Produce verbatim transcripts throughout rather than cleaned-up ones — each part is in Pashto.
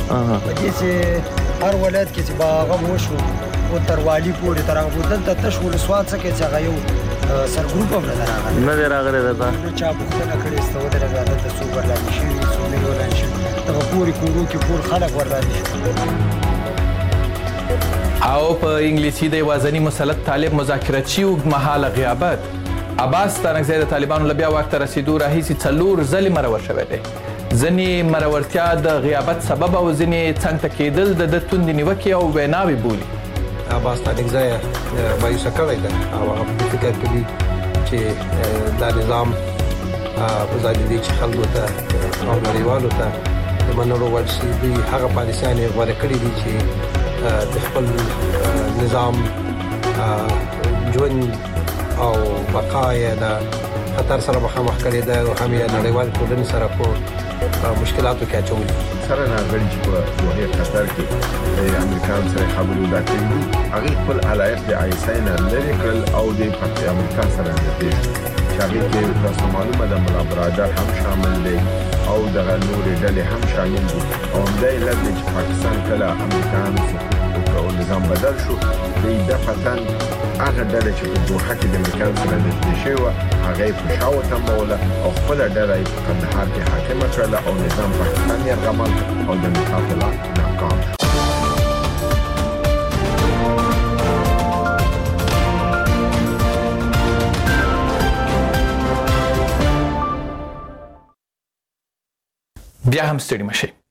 په دې چې هر ولایت کې چې باغه وشو او تر والی پورې تر هغه دلته تش ولسوال څخه چې هغه یو سرګروپ هم نه راغلی نه دی راغلی درته نو چا پوښتنه کړې سته ودرېږه دلته څوک ورلاندې شوي څوک نه ورلاندې شوي دغه پورې کورو کې ټول خلک ورلاندې شوي. او په انګلیسي د یوازني مسلط طالب مذاکراتچي اوږدمهاله غیابت عباس ستانکزی د طالبانو له بیا واک ته رسېدو راهیسې څلور ځلې مرور شوی دی. ځینې مرورتیا د غیابت سبب او ځینې څنګ ته کېدل د ده توندې نیوکې او ویناوې بولي. عباس ستانکزی مایوسه کړی ده او هغه فکر کوي چې دا نظام په ځای د دې چې خلکو ته او نړیوالو ته د منلو وړ شي دوی هغه پالیسیان یې غوره کړي دي چې د خپل نظام ژوند او بقا یې د خطر سره مخامخ کړی ده او هم یې نړیوال ټولنې سره په مشکلاتو کې اچولي. سره راغلي چې په دوحې قطر کې د امریکایانو سره خبرې ودا کړې دي هغې خپل علایق د آی اس آی نه لرې کړل او د امریکا سره نږدې شو چې هغې کې تاسو معلومه ده ملا برادر هم شامل دی او دغه نورې ډلې هم شامل دي او همدا علت دی چې پاکستان کله امریکایانو سقوط او نظام بدل شو دی دفعتاً هغه ډله چې په دوحه کې د امریکایانو سره نږدې شوې وه هغه یې په شا وتمبوله او خپله ډله یې په کندهار کې حاکمه کړله او نظام پاکستان یرغمل او د امریکا په لار ناکام شو. بیا هم ستړي مه شئ.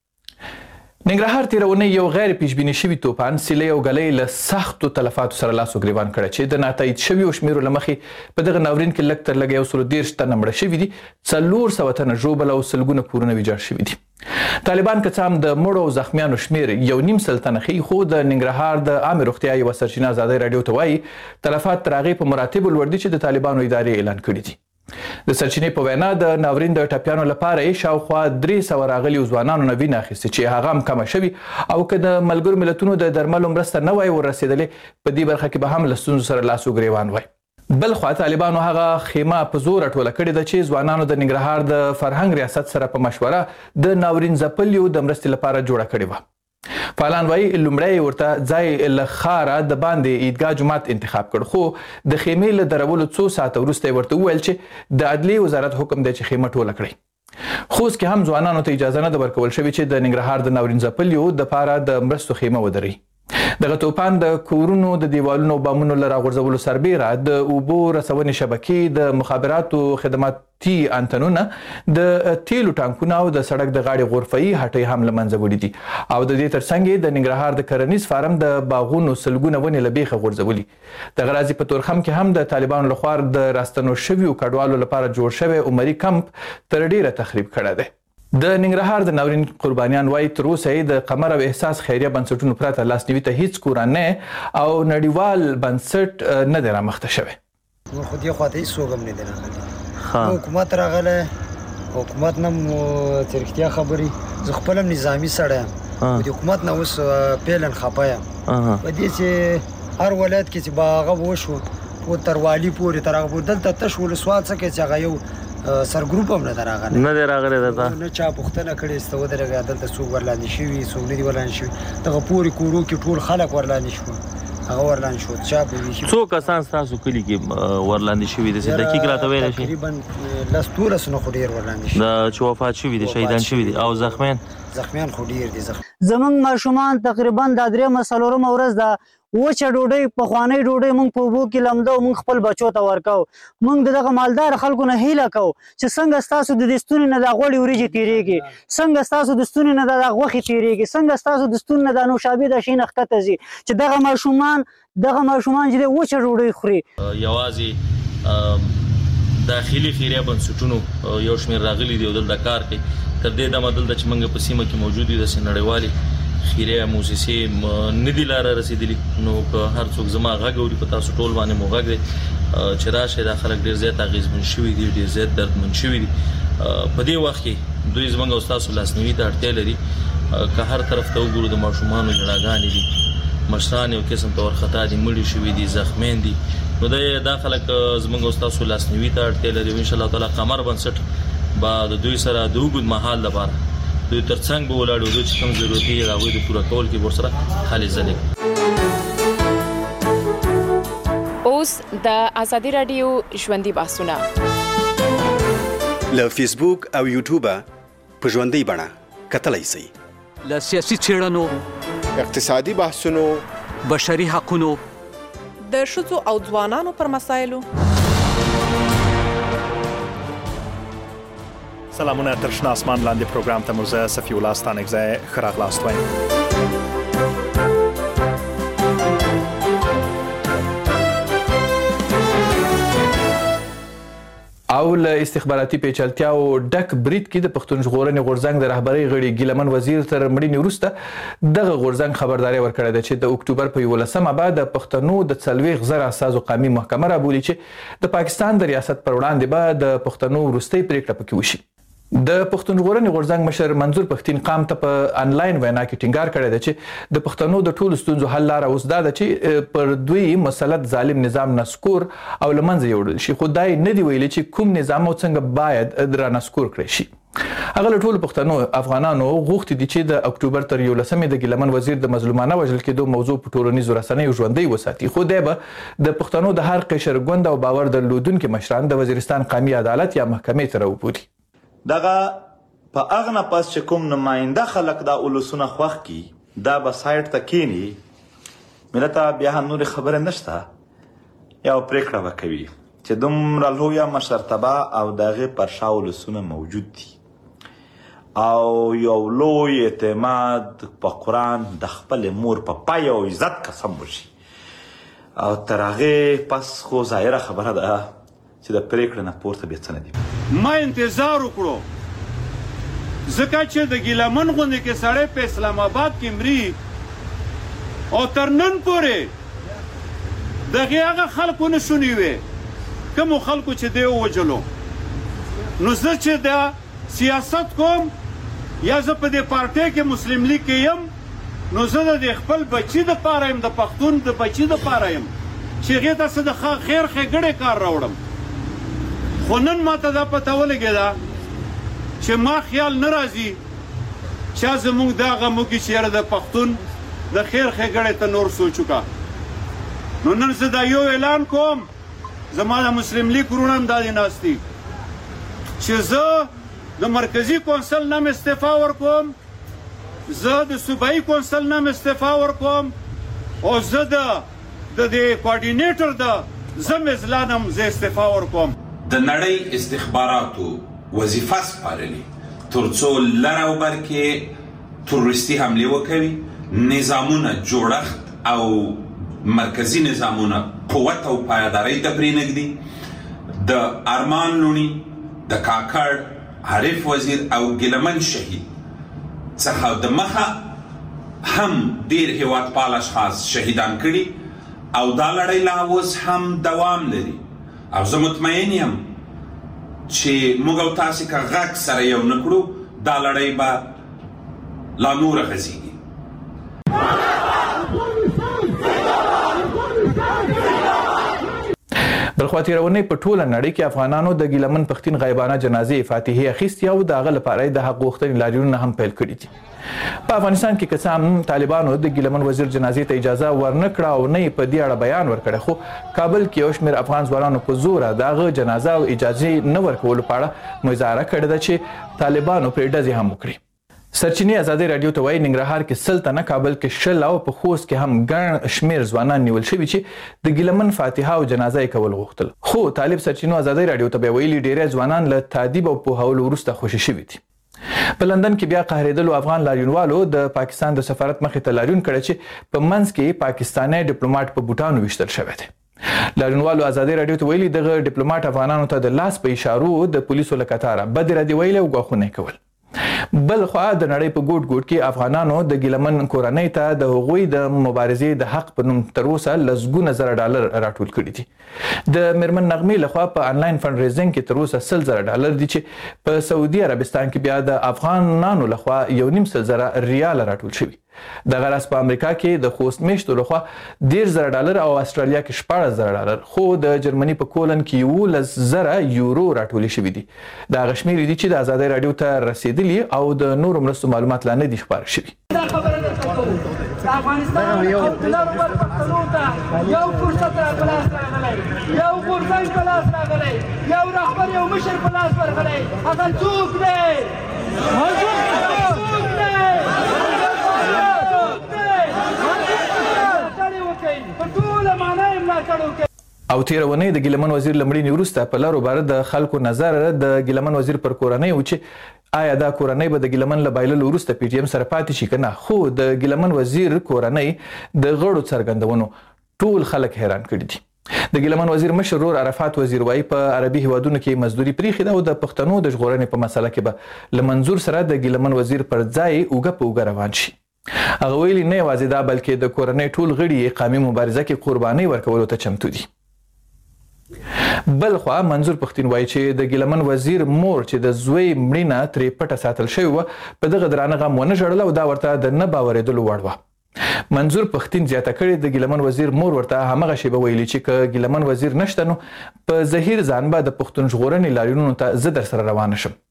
ننګرهار تېره اونۍ یو غیر پیشبیني شوي توپان سیلۍ او ګلۍ له سختو تلفاتو سره لاس و ګریوان کړی چې د ناتایید شویو شمیرو له مخې په دغه ناورین کې لږ تر لږه یو سلو دېرش تنه مړه شوي دي، څلور سوه تنه ژوبل او سلګونه کورونه ویجاړ شوي دي. طالبان که څه هم د مړو او زخمیانو شمیر یو نیم سل تنه ښیي، خو د ننګرهار د عامې روغتیا یوه سرچینه ازادۍ راډیو ته وایي تلفات تر هغې په مراتبو لوړ دي چې د طالبانو ادارې اعلان کړي دي. د سرچینې په وینا د ناورین د ټپیانو لپاره یې شاوخوا درې سوه راغلیو ځوانانو نه وینه اخیستې چې هغه هم کمه شوي او که د ملګرو ملتونو د درملو مرسته نه وای ورسېدلې په دې برخه کې به هم له ستونزو سره لاس و ګریوان وای. بل خوا طالبانو هغه خیمه په زور ټوله کړې ده چې ځوانانو د ننګرهار د فرهنګ ریاست سره په مشوره د ناورین ځپلیو د مرستې لپاره جوړه کړې وه. فعالان وایي لومړی ورته ځای له ښاره د باندې عیدګاه جومات انتخاب کړ، خو د خیمې له درولو څو ساعته وروسته یې ورته وویل چې د عدلیې وزارت حکم دی چې خیمه ټوله کړئ. خوست کې هم ځوانانو ته اجازه نه ده ورکول شوې چې د ننګرهار د ناورین ځپلیو دپاره د مرستو خیمه ودروي. دغه توپان د کورونو د دیوالونو او بامونو له راغورځولو سربیره د اوبو رسونې شبکې، د مخابراتو خدماتي انتنونه، د تیلو ټانکونه او د سړک د غاړې غرفه‌یي هټۍ هم له منځه وړي دي او د دې ترڅنګ یې د ننګرهار د کرنیز فارم د باغونو سلګونه ونې له بیخه غورځولي. دغه راځي په تورخم کې هم د طالبانو لخوا د راستنو شویو کډوالو لپاره جوړ شوی عمري کمپ تر ډیره تخریب کړی دی. د ننګرهار د ناورین قربانیان وایي تر اوسه یې د قمر او احساس خیریه بنسټونو پرته لاسنیوي ته هیڅ کورنۍ او نړیوال بنسټ نه دی رامخته شوی. نور خو دې خواته هیڅ څوک هم نه دی راغلی. حکومت راغلی، حکومت نه چې رښتیا خبرې زه خپل هم نظامي سړی یم، د حکومت نه اوس پیلن خفه یم په دې چې هر ولایت کې چې باغه وشو او تر والي پورې تر هغه دلته تش ولسوال څخه چې هغه یو سرګروپ هم نه دی راغلی نه دی راغلی درته نه چا پوښتنه کړې سته ودرېږه دلته څوک ورلاندې شوي څوک نه دي ورلاندې شوي دغه پورې کورو کې ټول خلک ورلاندې شول هغه ورلاندې شو چا په ویشي څو کسان ستاسو کلي کې ورلاندې شوي دي چې دقیق راته ویلی شي؟ تقریبا لس دولس نه خو ډېر ورلاندې شوي د چې وفات شوي دي شهیدان شوي دي او زخمیان زخمیان خو ډېر دي. زمونږ ماشومان تقریبا دا درېیمه څلورمه ورځ ده وچه ډوډۍ پخوانۍ ډوډۍ موږ په اوبو کې لمده او موږ خپل بچو ته ورکوو. موږ د دغه مالدار خلکو نه هیله کوو چې څنګه ستاسو د دې ستونې نه دا غوړې وریجې تېرېږي، څنګه ستاسو د ستونې نه دا غوښې تېرېږي، څنګه ستاسو د ستونې نه دا نوشابې دا شي نه ښکته ځي چې دغه ماشومان دغه ماشومان چې دی وچه ډوډۍ خوري. یوازې داخلي خیریه بنسټونو یو شمېر راغلي دي او دلته کار کوي. تر دې دمه دلته چې موږ په سیمه کې موجود یو داسې نړیوالې خیریه موسسې نه دي لاره رسېدلي، نو که هر څوک زما غږ اوري په تاسو ټول باندې مو غږ دی چې راشئ. دا خلک ډېر زیات اغېزمن شوي دي، ډېر زیات دردمن شوي دي. په دې وخت کې دوی زموږ او ستاسو لاسنیوي ته اړتیا لري. که هر طرف ته وګورو د ماشومانو ژړاګانې دي، مشران یو قسم ته ورخطا دي، مړي شوي دي، زخمیان دي. نو دا خلک زموږ او ستاسو لاسنیوي ته اړتیا لري. انشاءالله تعالی قمر بنسټ به د دوی سره د اوږد مهال لپاره دوی ترڅنګ به ولاړ وو چې کوم ضرورت یې د هغوی د پوره کول کې ورسره هلې ځلې. اوس د ازادي راډیو ژوندۍ بحثونه له فیسبوک او یوټیوبه په ژوندۍ بڼه کتلی شئ. له سیاسي څېړنو، اقتصادي بحثونو، بشري حقونو، د ښځو او ځوانانو پر مسایلو. سلامونه، تر شنه اسمان لاندې پروګرام ته مو زه صفي الله ستانکزی ښه راغلاست وایم. او له استخباراتي پیچلتیاو ډک برید کې د پښتون ژغورنې غورځنګ د رهبرۍ غړي ګیلمن وزیر تر مړینې وروسته دغه غورځنګ خبرداری ورکړې ده چې د اکتوبر په یولسمه به د پښتنو د څلوېښت زره اساسو قومي محکمه رابولي چې د پاکستان د ریاست پر وړاندې به د پښتنو وروستۍ پریکړه پکې وشي. د پښتون ژغورنې غورځنګ مشر منظور پښتين قام ته په انلاین وینا کې ټینګار کړی دی چې د پښتنو د ټولو ستونزو حل لاره اوس دا ده چې پر دوی مسلط ظالم نظام نسکور او له منځه یوړل شي، خو دا یې نه دي ویلي چې کوم نظام او څنګه باید رانسکور کړی شي. هغه له ټولو پښتنو افغانانو غوښتي دي چې د اکتوبر تر یولسمې د ګیلمن وزیر د مظلومانه وژل کېدو موضوع په ټولنیزو رسنیو ژوندۍ وساتي، خو دی به د پښتنو د هر قشر ګوند او باور درلودونکي مشران د وزیرستان قومي عدالت یا محکمې ته راوبولي. دغه په هغه نه پس چې کوم نماینده خلک دا اولسونه خوښ کي دا به سایډ ته کینی، ملت ته بیا هم نورې خبرې نشته، یو پرېکړه به کوي چې دومره لویه مشرتبه او د هغې پر شا اولسونه موجود دي او یو لوی اعتماد په قرآن د خپلې مور په پای او عزت قسم وشي او تر هغې پس خو ظاهره خبره ده چې د پرېکړې نه پورته بیا څه نه دي. ما انتظار وکړو ځکه چې د ګیلمن غوندې کې سړی په اسلام آباد کې مري او تر نن پورې دغې هغه خلکو نه شونې وې کومو خلکو چې دی ووجلو. نو زه چې دا سیاست کوم یا زه په دې پارټۍ کې مسلم لیگ کې یم نو زه د خپل بچي دپاره یم، د پښتون د بچي دپاره یم چې هغې ته څه د خیر ښېګړې کار راوړم. خو نن ما ته دا پته ولګېده چې ما خیال نه راځي چا زموږ دا غم وکړي چې یاره د پښتون د خیر ښېګړې ته نور سوچ وکړه. نو نن زه دا یو اعلان کوم، زما د مسلم لیگ وروڼه هم دا دې ناست دي چې زه د مرکزي کونسل نه م استعفا ورکوم، زه د صوبایي کونسل نه م استعفا ورکوم او زه د دې کوارډینیټر د زه م اضلاع نه م زه استعفا ورکوم. د نړۍ استخباراتو وظیفه سپارلې تر څو لر او بر کې تروریستي حملې وکوي، نظامونه جوړښت او مرکزي نظامونه قوت او پایدارۍ ته پرېنږدي. د ارمان لوڼي، د کاکړ، عارف وزیر او ګیلمن شهید څخه د مخه هم ډېر هېوادپال اشخاص شهیدان کړي او دا لړۍ لا اوس هم دوام لري او زه مطمئن یم چې موږ او تاسې که غږ سره یو نه کړو دا لړۍ به لا نوره غځېږي. بلخوا تېرونۍ په ټوله نړۍ کې افغانانو د ګیلمن پښتین غایبانه جنازې فاتحې اخیستې او د هغه لپاره یې د حق غوښتنې لاریونونه هم پیل کړي دي. په افغانستان کې که څه هم طالبانو د ګیلمن وزیر جنازې ته اجازه ورنه کړه او نه یې په دې اړه بیان ورکړی، خو کابل کې یو شمېر افغان ځوانانو په زوره د هغه جنازه او اجازې نه ورکولو په اړه مظاهره کړې ده چې طالبانو پرې ډزې هم وکړي. سرچینې ازادي راډیو ته وایي ننګرهار کې سل تنه، کابل کې شل او په خوست کې هم ګڼ شمېر ځوانان نیول شوي چې د ګیلمن فاتحه او جنازه یې کول غوښتل، خو طالب سرچینو ازادي راډیو ته بیا ویلي ډېری ځوانان له تادیب او پوهولو وروسته خوشي شوي دي. په لندن کې بیا قهرېدلو افغان لاریونوالو د پاکستان د سفارت مخې ته لاریون کړی چې په منځ کې پاکستانی ډیپلوماټ په بوټانو ویشتل شوی دی. لاریونوالو ازادي راډیو ته ویلي دغه ډیپلوماټ افغانانو ته د لاس په اشارو د پولیسو له کتاره بدې ردې ویلې او ګواښونه یې کول. بل خوا د نړۍ په ګوټ ګوټ کې افغانانو د ګیلمن کورنۍ ته د هغوی د مبارزې د حق په نوم تر اوسه لسګونه زره ډالر راټول کړي دي. د میرمن نغمې لخوا په انلاین فنډ ریزینګ کې تر اوسه سل زره ډالر دي چې په سعودي عربستان کې بیا د افغانانو لخوا یو نیم سل زره ریال راټول شوي. دغه راز په امریکا کې د خوست میشتو لخوا دېرش زره ډالر او استرالیا کې شپاړس زره ډالر خو د جرمني په کولن کې یولس زره یورو راټولې شوي دي. دا هغه شمېرې دي چې د ازادۍ راډیو ته رسېدلي او د نورو مرستو معلومات لا نه دي خپاره شوي. د افغانستان خپلو پر پښتنو ته یو فرصت په لاس راغلی، یو غورځنګ په لاس راغلی، یو رهبر یو مشر په لاس ورغلی. هغه څوک دی؟ څوک دی؟ ملاتړ وکړئ، په ټوله معنا یې ملاتړ وکړئ. او تېره اونۍ د ګیلمن وزیر له مړینې وروسته په لارو باره د خلکو نظر د ګیلمن وزیر پر کورنۍ و چې آیا دا کورنۍ به د ګیلمن له بایللو وروسته پی ټي ایم سره پاتې شي که نه. خو د ګیلمن وزیر کورنۍ د غړو څرګندونو ټول خلک حیران کړي دي. د ګیلمن وزیر مشر ورور عرفات وزیر وایي په عربي هیوادونو کې مزدوري پریښې ده او د پښتنو د ژغورنې په مسله کې به له منظور سره د ګیلمن وزیر پر ځای اوږه په اوږه روان شي. هغه ویلي نه یوازې دا بلکې د کورنۍ ټول غړي قامي مبارزه کې قربانۍ ورکولو ته چمتو دي. بل خوا منظور پښتين وایي چې د ګیلمن وزیر مور چې د زوی مړینه ترې پټه ساتل شوې وه په دغه درانه غم ونه ژړله او دا ورته د نه باورېدلو وړ وه. منظور پښتين زیاته کړې د ګیلمن وزیر مور ورته همغه شیبه ویلي چې که ګیلمن وزیر نشته نو په زهیر ځان به د پښتون ژغورنې لاریونونو ته زه در سره روانه شم.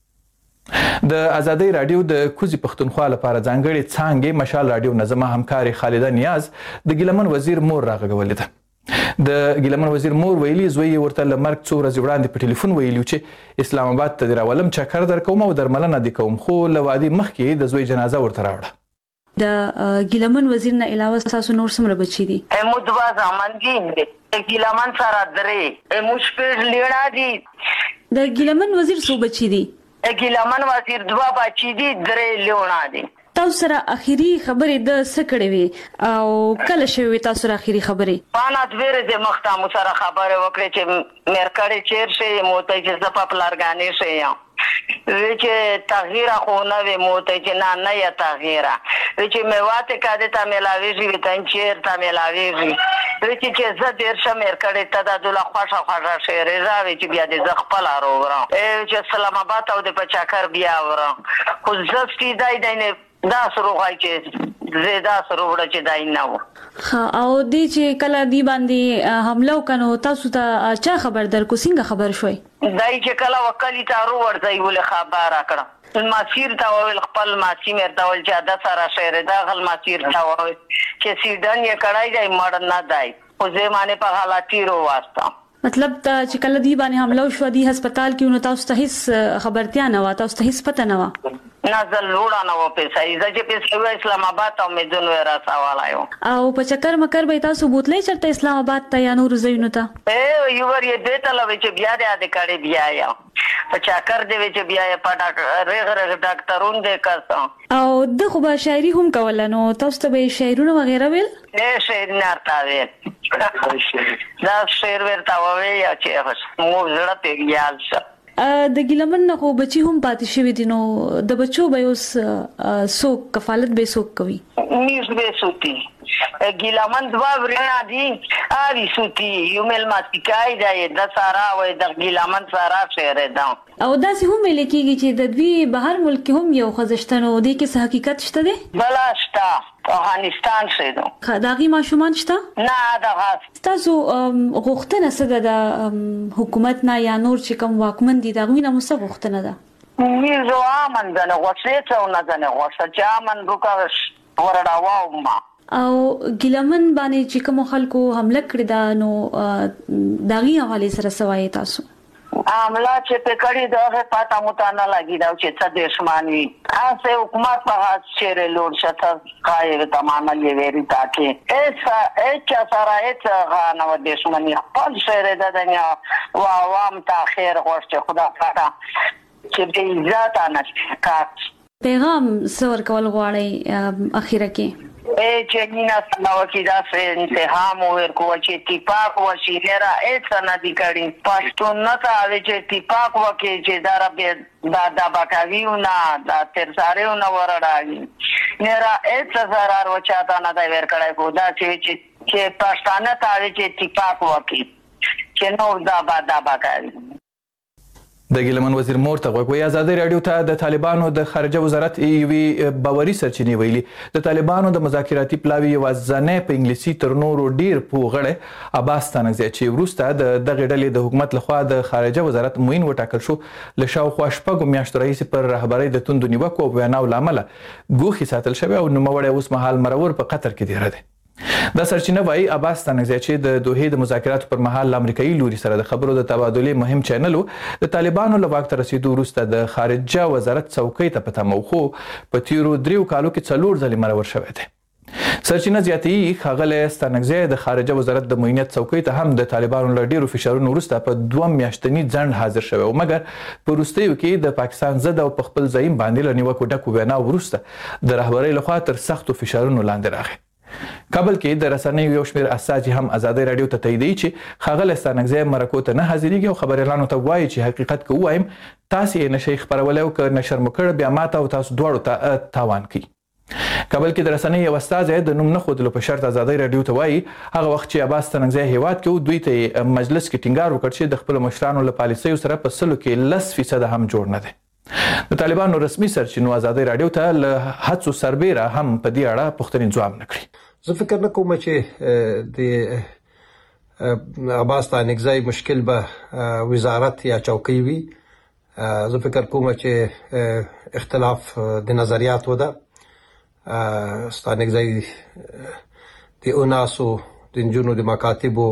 د ازادۍ راډیو د کوزي پښتونخوا لپاره ځانګړې څانګې مشال راډیو نظمه همکارې خالده نیاز د ګیلمن وزیر مور راغږولې ده. د ګیلمن وزیر مور ویلي زوی یې ورته له مرګ څو ورځې وړاندې په ټلیفون ویلي چې اسلام آباد ته دې راولم چکر درکوم او درملنه دې کوم، خو له واده مخکې د زوی جنازه ورته راوړه. د ګیلمن وزیر نه علاوه تاسو نور څومره بچي دي؟ مو دوه زامن دي، د ګیلمن سره درې، مو شپږ لیړه دي. د ګیلمن وزیر څو بچي دي؟ د ګیلمن وزیر دوه بچي دي، درې لیړه دي. تاسو سره اخیری خبرې د څه کړې وې او کله شوې وې تاسو سره اخیری خبرې؟ پانا دویره د مخته مو سره خبرې وکړې چې مېرکړې چیر شي مو ته چې زه په پلارګانې شي یم وی چې تغییر خو نه وي مو ته چې نه نه یا تغییر وی چې میواته کاده تا ملاویږي وی تن چیر تا ملاویږي وی چې زه ډیر شم مېرکړې ته د دوله خوښه خوښه شعر راوي چې بیا دې زه خپل راوړم چې سلام آباد او د پچاکر بیا ورم خو زه ستیدای دینه دا سروغای چې زیاده سروړه چې دای نه و. ها او دې چې کله دی باندې حمله وکړو تاسو ته چا خبر درکو څنګه خبر شوي؟ دای چې کله وکلی تارو ورځي ول خبر راکړه ماسیر تا ویل خپل ماسی مرته ول چې دا سره شهر دا غل ماسیر تا ویل چې سیدن یې کړای دی مړ نه دی او زمانه په حالاتي رو واسطه مطلب ته چې کله دی باندې حمله وشو دی هسپتال کې نو تاسو ته هیڅ خبرتیا نه و تاسو ته هیڅ پته نه و؟ نازل وړا نه و پیسې زه چې پیسې اسلام آباد ته مې ځنو راځوالایو او په چکر مکر به تاسو بوتلې چرته اسلام آباد ته یا نور ځایونو ته اے یو ور یې دته لوي چې بیا دې اده کړي بیا یا په چکر دې چې بیا یې په ډاکټر رغ رغ ډاکټرون دې کاسه او د خو به شاعري هم کول نو تاسو ته به شعرونه وغیرہ ویل اے شعر نه تا ویل دا شعر ورته وایي چې مو زړه پیګیال شه د ګیلمن نه خو بچي هم پاتې شوي دي نو د بچو به اوس څوک کفالت به څوک کوي؟ نیز به سوتی ګیلمن دوا ورنا دي اوی سوتی یو مل ماتیکای دی د سارا و د ګیلمن سارا شهر ده او دا سه هم لیکيږي چې د دوی بهر ملک هم یو خزشتنو دی کې څه حقیقت شته دی؟ بلا شته افغانستان شه ده خداغي ماشومان شته؟ نه دا تاسو غوښتنه څه ده حکومت نه یا نور چې کوم واکمن دي دا غوینه مو څه غوښتنه ده؟ میزو امن ده نه غوښته څه نه ده نه غوښته چې امن وکړ ورډاو ما او ګیلمن باندې چې کوم خلکو حمله کړی دا نو داغي حواله سره سوای تاسو عامله چې په کړي دغه پاته متانه لګی دا چې څه دښمنی اسه حکومت په شهر لور شته قایب تمامه لوي تاکي ایسا اچا سره اچا غانو دښمنی خپل شهر د دنیا او عوام ته خیر غوښته خدا پاته چې دې ذات انه کا پیغام سور کول غواړي اخیره کې اے چنینا سناو کی دا سے انتهام ورکو چې اتفاق وشي لرا اڅ نه دي کړي پښتون نه تا چې اتفاق وکي چې دا رب دا دا باکاویو نه دا تر سارهو نه ورړاږي لرا اڅ zarar وچاته نه دا ور کړای کو دا چې چې پښتانه تا چې اتفاق وکي چې نو دا با دا باکاوی د ګیلمن وزیر مور ته غوږ وایي. ازادي راډیو ته د طالبانو د خارجه وزارت یوې باوري سرچینې ویلي د طالبانو د مذاکراتي پلاوي یوازینی په انګلیسي تر نورو ډیر پوه غړی عباس ستانکزی چې وروسته د دغې ډلې د حکومت لخوا د خارجه وزارت معین وټاکل شو له شاوخوا شپږو میاشتو راهیسې پر رهبرۍ د توندو نیوکو او ویناو له امله ګوښې ساتل شوی او نوموړی اوس مهال مرور په قطر کې دیره دی. دا سرچینه وایي عباس ستانکزی چې د دوحې د مذاکراتو پر مهال له امریکایي لوري سره د خبرو د تبادلې مهم چینل و د طالبانو له واک ته رسېدو وروسته د خارجه وزارت څوکۍ ته په تمه و خو په تېرو دریو کالو کې څلور ځلې مرور شوی دی. سرچینه زیاتوي ښاغلی ستانکزی د خارجه وزارت د معینیت څوکۍ ته هم د طالبانو له ډیرو فشارونو وروسته په دوه میاشتني ځنډ حاضر شوی و مګر په وروستیو کې د پاکستان ضد او په خپل زعیم باندې له نیوکو ډکو ویناو وروسته د رهبرۍ لخوا تر سختو فشارونو لاندې راغی. کابل کې د رسنیو یو شمېر اساتذې هم ازادي راډیو ته تاییدوي چې ښاغلی ستانکزی مرکو ته نه حاضرېږي او خبریالانو ته وایي چې حقیقت که ووایم تاسې یې نشئ خپرولی او که نشر مو کړ بیا ماته او تاسو دواړو ته تاوان کوي. کابل کې د رسنیو یو استازی د نوم نه ښودلو په شرط ازادي راډیو ته وایي هغه وخت چې عباس ستانکزی هیواد کې و دوی ته یې مجلس کې ټینګار وکړ چې د خپلو مشرانو له پالیسیو سره په سلو کې لس فیصده هم جوړ نه دی. د طالبانو رسمي سرچینو ازادي راډیو ته له هڅو سربیره هم په دې اړه پوښتنې ځواب نه کړي. زه فکر نه کوم چې د عباس ستانکزی مشکل به وزارت یا چوکۍ وي. زه فکر کوم چې اختلاف د نظریاتو ده. ستانکزی د اوناسو د نجونو د مکاتبو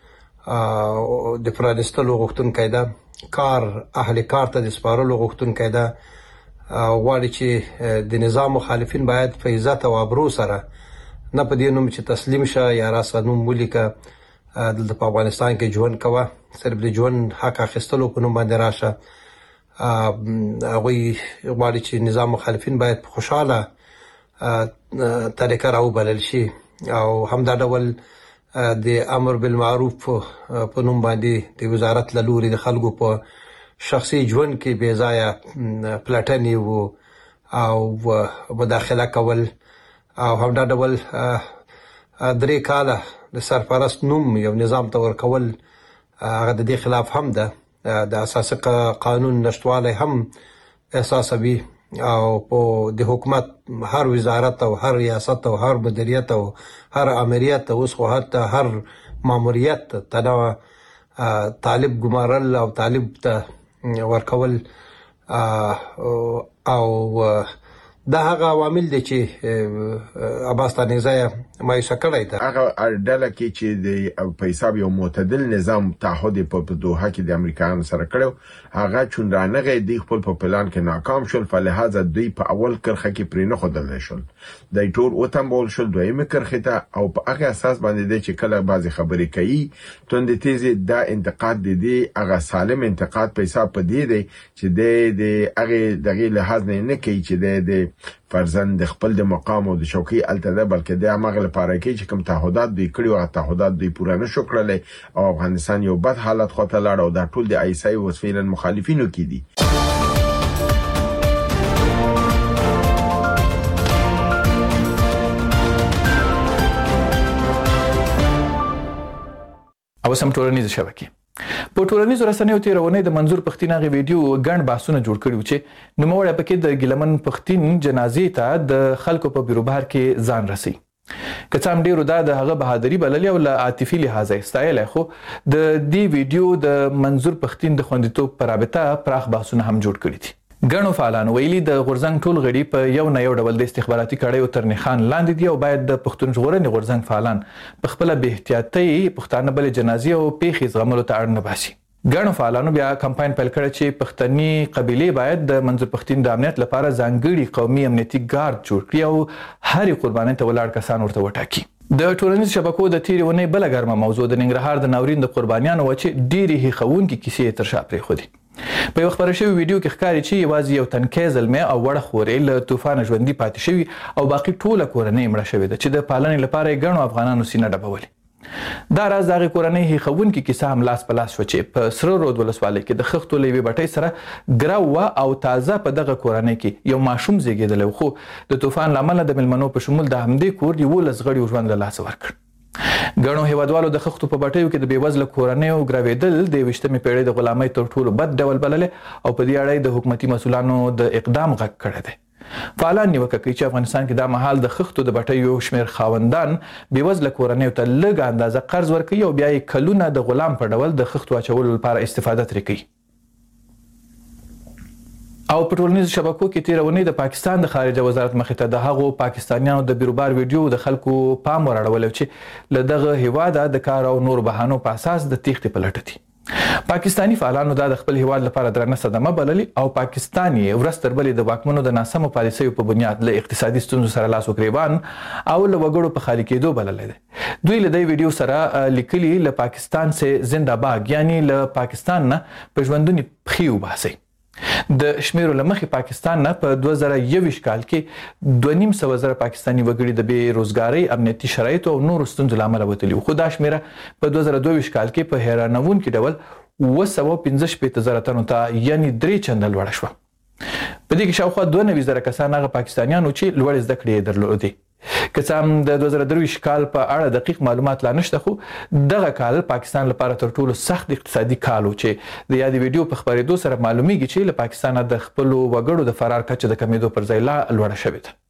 د پرانستلو غوښتونکی ده. کار اهل کار ته د سپارلو غوښتونکی ده. غواړي چې د نظام مخالفین باید په عزت او ابرو سره نه په دې نوم چې تسلیم شه یا راسه نوم ولیکه دلته په افغانستان کې ژوند کوه صرف د ژوند حق اخیستلو په نوم باندې راشه. هغوی غواړي چې نظام مخالفین باید په خوشحاله طریقه راوبلل شي او همدا ډول د امر بالمعروف په نوم باندې د وزارت له لوري د خلکو په شخصي ژوند کې بې ځایه پلټنې او مداخله کول او همدا ډول درې کاله د سرپرست نوم یو نظام ته ورکول هغه د دې خلاف هم ده. د اساسي قانون نشتوالی هم احساسوي او په د حکومت هر وزارت او هر ریاست او هر مدیریت او هر امریت اوس خو حتی هر ماموریت ته طالب ګمارل او طالب ته ورکول او دا هغه عوامل دي چې عباس ستانکزی مایوسه کړی ده. هغه ډله کې چې د په حساب یو معتدل نظام تعهد په دوحه کې د امریکایانو سره کړو هغه چون رانغه دی خپل په پلان کې ناکام شول فلهذا دوی په اول کرخه کې پرې نه خدل شول. د ټول وطن بول شول دویمه کرخه ته او په هغه اساس باندې دی چې کله بعضی خبرې کوي توند تیزی دا انتقاد دی دی هغه سالم انتقاد په حساب په دی دی چې د هغه دغه لحاظ نه نه کوي چې د فرزند د خپل د مقام او د شوکي التده بلکې د امغه لپاره کې چې کوم تعهدات دوی کړی او تعهدات دوی پوره نشو کړل او افغانستان یو بد حالت خو ته لاړ او دا ټول د آی سی وسفیلن مخالفینو کې دي. او سم ټولنیز شبکې په ټولنیزو رسنیو تیرونې د منظور پښتین هغه ویډیو ګڼ بحثونه جوړ کړي چې نوموړی پکې د ګیلمن پښتین جنازې ته د خلکو په بیروبار کې ځان رسي. که څه هم ډیرو دا د هغه بهادري بللې او له عاطفي لحاظه ستایلی خو د دې ویډیو د منظور پښتین د خوندیتوب په رابطه پراخ بحثونه هم جوړ کړي دي. ګڼو فعالانو ویلي د غورځنګ ټول غړي په یو نه یو ډول د استخباراتي کړیو تر نښان لاندې دي او باید د پښتون ژغورنې غورځنګ فعالان په خپله بې احتیاطۍ پښتانه بلې جنازې او پیښې زغملو ته اړ نه باسي. ګڼو فعالانو بیا کمپاین پیل کړی چې پښتني قبیلې باید د منظور پښتین د امنیت لپاره ځانګړي قومي امنیتي ګارد جوړ کړي او هرې قربانۍ ته ولاړ کسان ورته وټاکي. د ټولنیز شبکو د تیرې اونۍ بله ګرمه موضوع د ننګرهار د ناورین د قربانیانو وه چې ډېرې هیښوونکې کیسې یې تر شا پرېښودې. په یو خپره شوي ویډیو کې ښکاري چې یوازې یو تنکی زلمی او وړه خورې له طوفانه ژوندي پاتې شوي او باقي ټوله کورنۍ مړه شوې ده چې د پالنې لپاره یې ګڼو افغانانو سینه ډبولې. دا راز د هغې کورنۍ هیښوونکې کیسه هم لاس په لاس شوه چې په سره رود ولسوالۍ کې د خښتو له یوې بټۍ سره ګرو وه او تازه په دغه کورنۍ کې یو ماشوم زیږېدلی و خو د طوفان له امله د مېلمنو په شمول د همدې کور یولس غړیو ژوند له لاسه ورکړ. ګڼو هیوادوالو د خښتو په بټیو کې د بېوزله کورنیو ګروېدل د یویشتمې پیړۍ د غلامۍ تر ټولو بد ډول بللی او په دې اړه یې د حکومتي مسؤلانو د اقدام غږ کړی دی. فعالان نیوکه کوي چې افغانستان کې دا مهال د خښتو د بټیو شمېر خاوندان بېوزله کورنیو ته لږ اندازه قرض ورکوي او بیا یې کلونه د غلام په ډول د خښتو اچولو لپاره استفاده ترې کوي. او په ټولنیزو شبکو کې تېره اونۍ د پاکستان د خارجه وزارت مخې ته د هغو پاکستانیانو د بیروبار ویډیو د خلکو پام وراړولی چې له دغه هیواده د کار او نورو بهانو په اساس د تیښتې په لټه دي. پاکستاني فعالانو دا د خپل هیواد لپاره درنه صدمه بللي او پاکستان یې ورځ تر بلې د واکمنو د ناسمو پالیسیو په بنیاد له اقتصادي ستونزو سره لاس و ګریوان او له وګړو په خالي کېدو بللی دی. دوی له دې ویډیو سره لیکلي له پاکستان سے زنده باد یعنی له پاکستان نه په ژوندوني پښې وباسئ. د شمیرو له مخې پاکستان نه په دوه زره یوویشت کال کې دوه نیم سوه زره پاکستاني وګړي د بې روزګارۍ امنیتي شرایطو او نورو ستونزو له امله وتلي وو، خو دا شمیره په دوه زره دوه ویشت کال کې په حیرانوونکي ډول اوه سوه پنځه شپېته زره تنو ته یعنې درې چنده لوړه شوه. په دې کې شاوخوا دوه نوي زره کسان هغه پاکستانیان وو چې لوړې زده کړې یې درلودې. که څه هم د دوه زره درویشت کال په اړه دقیق معلومات لا نشته، خو دغه کال پاکستان لپاره تر ټولو سخت اقتصادي کال و چې د یادې ویډیو په خپرېدو سره معلومیږي چې له پاکستانه د خپلو وګړو د فرار کچه د کمیدو پر ځای لا لوړه شوې ده.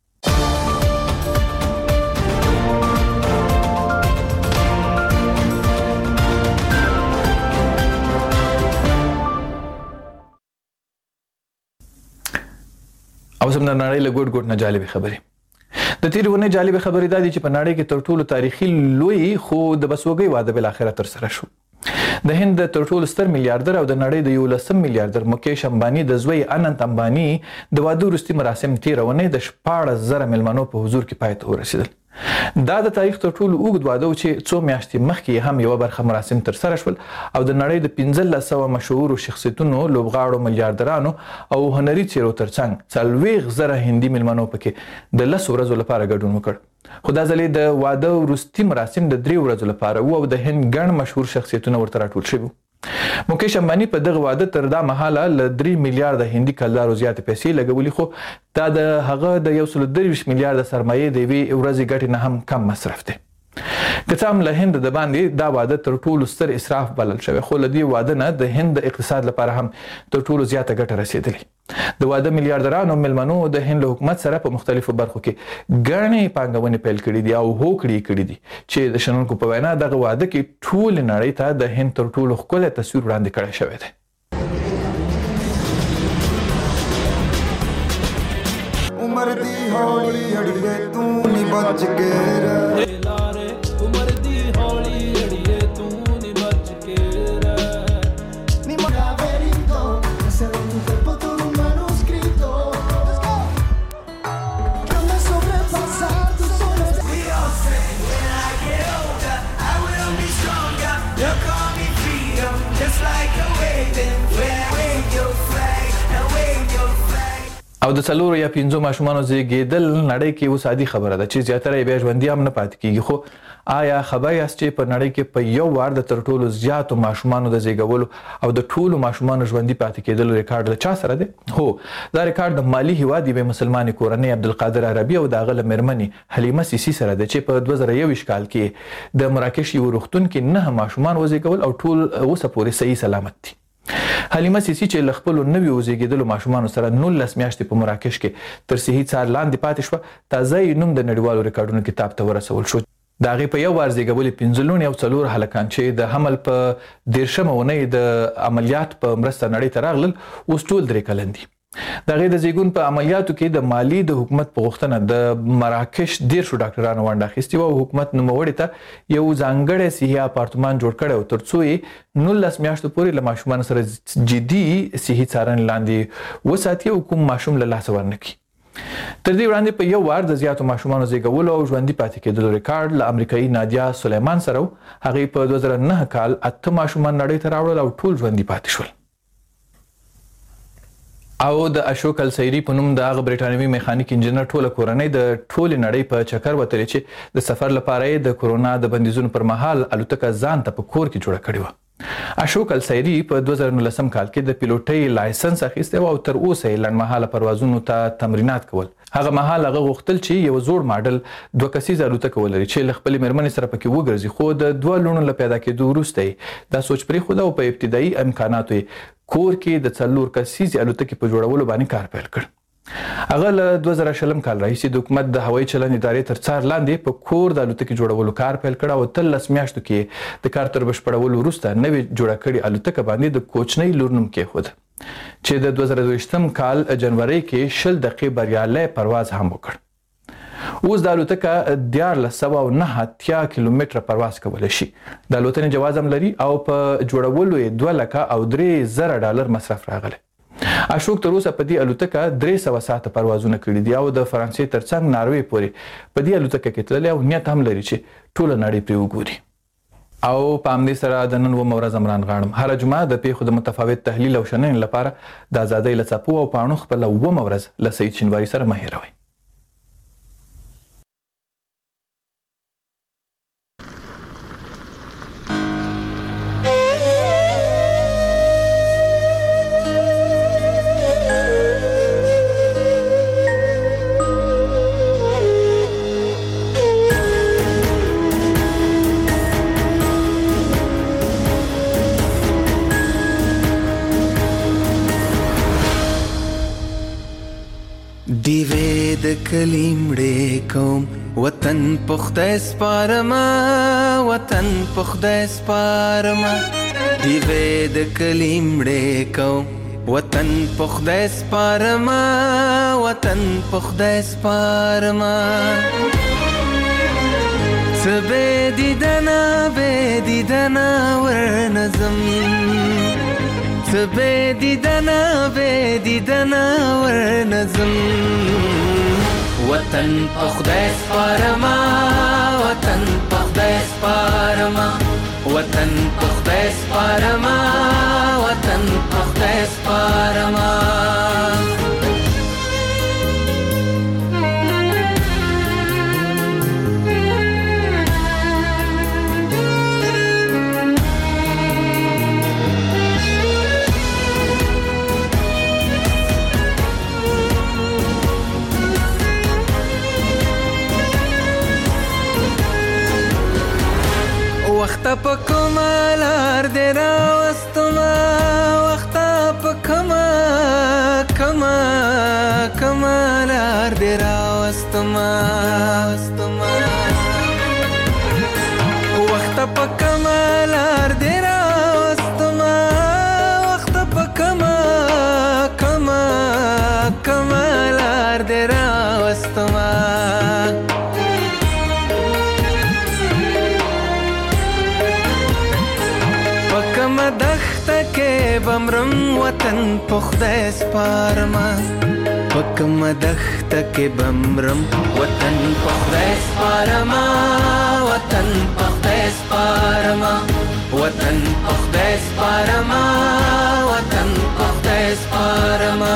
او زموږ د نړۍ له ګوټ ګوټ نه جالبې خبرې. د تېرې اونۍ جالبې خبرې دا دي چې په نړۍ کې تر ټولو تاریخي لوی خو د بسوګۍ واده بالاخره ترسره شو. د هند د تر ټولو ستر میلیاردر او د نړۍ د یولسم میلیاردر مکیش امباني د زوی اننت امباني د واده وروستي مراسم تېره اونۍ د شپاړس زره میلمنو په حضور کې پای ته ورسېدل. دا د تاریخ تر ټولو اوږد واده و چې څو میاشتې مخکې هم یوه برخه مراسم ترسره شول او د نړۍ د پنځلس سوه مشهورو شخصیتونو، لوبغاړو، میلیاردرانو او هنري څیرو ترڅنګ څلوېښت زره هندي میلمنو پکې د لسو ورځو لپاره ګډون وکړ. خو دا ځلې د واده وروستي مراسم د درې ورځو لپاره وو او د هند ګڼ مشهور شخصیتونه ورته راټول شوي. مکیش امباني په دغه واده تر دا مهاله له درې میلیارده هندي کلدارو زیاتې پیسې لګولي، خو دا د هغه د یو سل درویشت میلیارده سرمایې د یوې ورځې ګټې نه هم کم مصرف دی. که څه هم له هند د باندې دا واده تر ټولو ستر اسراف بلل شوی، خو له دې واده نه د هند د اقتصاد لپاره هم تر ټولو زیاته ګټه رسېدلې. د واده میلیاردرانو میلمنو د هند له حکومت سره په مختلفو برخو کې ګڼې پانګونې پیل کړي دي او هوکړې یې کړي دي چې د شنونکو په وینا دغه واده کې ټولې نړۍ ته د هند تر ټولو ښکلی تصویر وړاندې کړی شوی دی. عمر دی ہولی اڑیے تو نی بچ کے رہ عمر دی ہولی اڑیے تو نی بچ کے رہ نی magaverido hacer un cuerpo todo un manuscrito let's go come sobrepasar tus soles we all say when I get older I will be stronger you call me freedom just like a waving flag wave your flag and wave your flag. او د څلورو یا پنځو ماشومانو زیږېدل نړۍ کې اوس عادي خبره ده چې زیاتره یې بیا ژوندي هم نه پاتې کېږي. خو آیا خبر یاست چې په نړۍ کې په یو وار د تر ټولو زیاتو ماشومانو د زیږولو او د ټولو ماشومانو ژوندي پاتې کېدلو ریکارډ له چا سره دی؟ هو، دا ریکارډ د مالي هیواد یوې مسلمانې کورنۍ عبدالقادر عربي او د هغه له مېرمنې حلیمه سیسي سره دی چې په دوه زره یوویشت کال کې د مراکش یو روغتون کې نهه ماشومان وزیږول او ټول اوسه پورې صحیح سلامت دي. حلیمه سیسي چې له خپلو نویو زیږېدلو ماشومانو سره نولس میاشتې په مراکش کې تر صحي څار لاندې پاتې شوه، تازه یې نوم د نړیوالو ریکارډونو کتاب ته ورسول شو. د هغې په یو وار زیږولې پنځه لوڼې او څلور هلکان چې د حمل په دېرشمه اونۍ د عملیات په مرسته نړۍ ته راغلل، اوس ټول درې کلن دي. د هغې د زیږون په عملیاتو کې د مالي د حکومت په غوښتنه د مراکش دېرشو ډاکټرانو ونډه اخیستې وه او حکومت نوموړې ته یو ځانګړی صحي اپارتمان جوړ کړی و تر څو یې نولس میاشتو پورې له ماشومانو سره جدي صحي څارنې لاندې وساتي او کوم ماشوم له لاسه ورنه کړي. تر دې وړاندې په یو وار د زیاتو ماشومانو زیږولو او ژوندي پاتې کېدلو ریکارډ له امریکایي نادیا سلیمان سره و. هغې په دوه زره نهه کال اته ماشومان نړۍ ته راوړل او ټول ژوندي پاتې شول. او د اشوک السیری په نوم د هغه برټانوي میخانیک انجینر ټوله کورنۍ د ټولې نړۍ په چکر وتلې چې د سفر لپاره یې د کرونا د بندیزونو پر مهال الوتکه ځان ته په کور کې جوړه کړې وه. اشوک السیری په دوه زره نولسم کال کې د پیلوټۍ لایسنس اخیستی او تر اوسه یې لنډمهاله پروازونو ته تمرینات کول. هغه مهال هغه غوښتل چې یو زوړ ماډل دوه کسیزه الوتکه ولري چې له خپلې مېرمنې سره پکې وګرځي، خو د دوه لوڼو له پیدا کېدو وروسته یې دا سوچ پرېښود او په ابتدایي امکاناتو یې کور کې د څلور کسیزې الوتکې په جوړولو باندې کار پیل کړ. هغه له دوه زره شلم کال راهیسې د حکومت د هوایي چلند ادارې تر څار لاندې په کور د الوتکې جوړولو کار پیل کړ او اتلس میاشتو کې د کار تر بشپړولو وروسته نوې جوړه کړې الوتکه باندې د کوچنۍ لور نوم کېښود چې د دوه زره دویشتم کال جنورۍ کې شل دقیقې بریالی پرواز هم وکړ. اوس د الوتکه دیارلس سوه او نهه اتیا کیلومتره پرواز کولی شي. د الوتنې جواز هم لري او په جوړولو یې دوه لکه او درې زره ډالر مصرف راغلی. اشوک تر اوسه په دې الوتکه درې سوه ساعته پروازونه کړي دي او د فرانسې تر څنګ ناروې پورې په دې الوتکه کې تللی او نیت هم لري چې ټوله نړۍ پرې وګوري. او په همدې سره د نن اوومه ورځ امران غاړم. هره جمعه د پیښو د متفاوت تحلیل او شننې لپاره د ازادۍ له څپو او پاڼو خپله اوومه ورځ له سعید شینواري سره مه هېروئ. دیوې د کلیمړې کوم وطن په خدای سپارمه، وطن په خدای سپارمه. دیوې د کلیمړې کوم وطن په خدای سپارمه، وطن په خدای سپارمه. څه بې دیدنه بې دیدنه ورنځم، څه بې دیدنه بې دیدنه ورنځم. وطن په خدای سپارمه، وطن په خدای سپارمه. وطن په خدای سپارمه، وطن په خدای سپارمه. وخته په کومه لار دې راوستمه، وخته په کومه کومه کومه لار دې راوستمه. وخته په کومه لار دې راوستمه، وخته په کومه کومه کومه لار دې راوستمه. دښته کې بمرم وطن په خدای سپارمه، په کومه دښته کې بمرم وطن په خدای سپارمه، وطن په خدای سپارمه. وطن په خدای سپارمه، وطن په خدای سپارمه.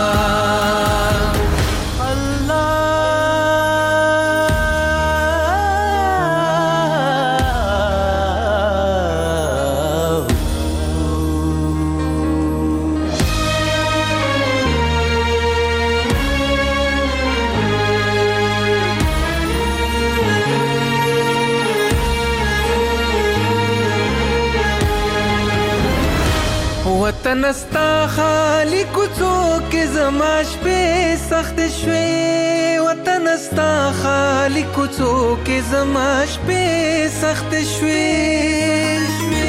وطن ستا خالی کوڅو کې زما شپې سخت شوې، وطن ستا خالی کوڅو کې زما شپې سخت شوې.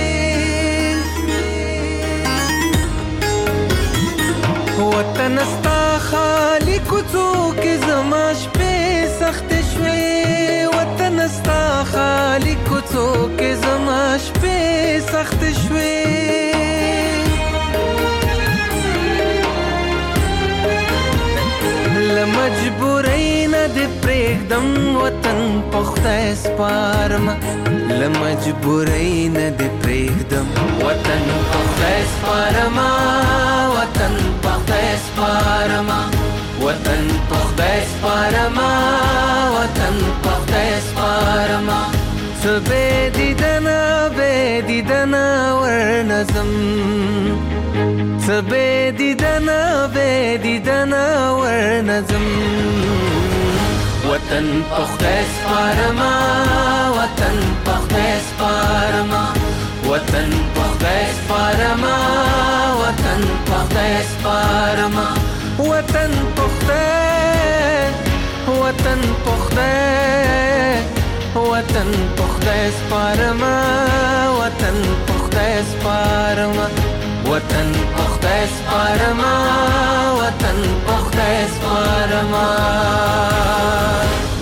وطن ستا خالی کوڅو کې زما شپې سخت شوې، وطن ستا خالی کوڅو کې زما شپې سخت شوې. لمجبورۍ نه دې پرېږدم وطن په خدای سپارمه، لمجبورۍ نه دې پرېږدم وطن په خدای سپارمه، وطن په خدای سپارمه. وطن په خدای سپارمه، وطن په خدای سپارمه. څه بې دیدنه بې دیدن ورنظم څه بې دیدن بې دیدن ورنظم وطن په خدای سپارمه وطن په خدای سپارمه وطن په خدای سپارمه وطن په خدای سپارمه وطن په خدای وطن په خدای وطن په خدای سپارمه وطن په خدای سپارمه وطن په خدای سپارمه وطن په خدای سپارمه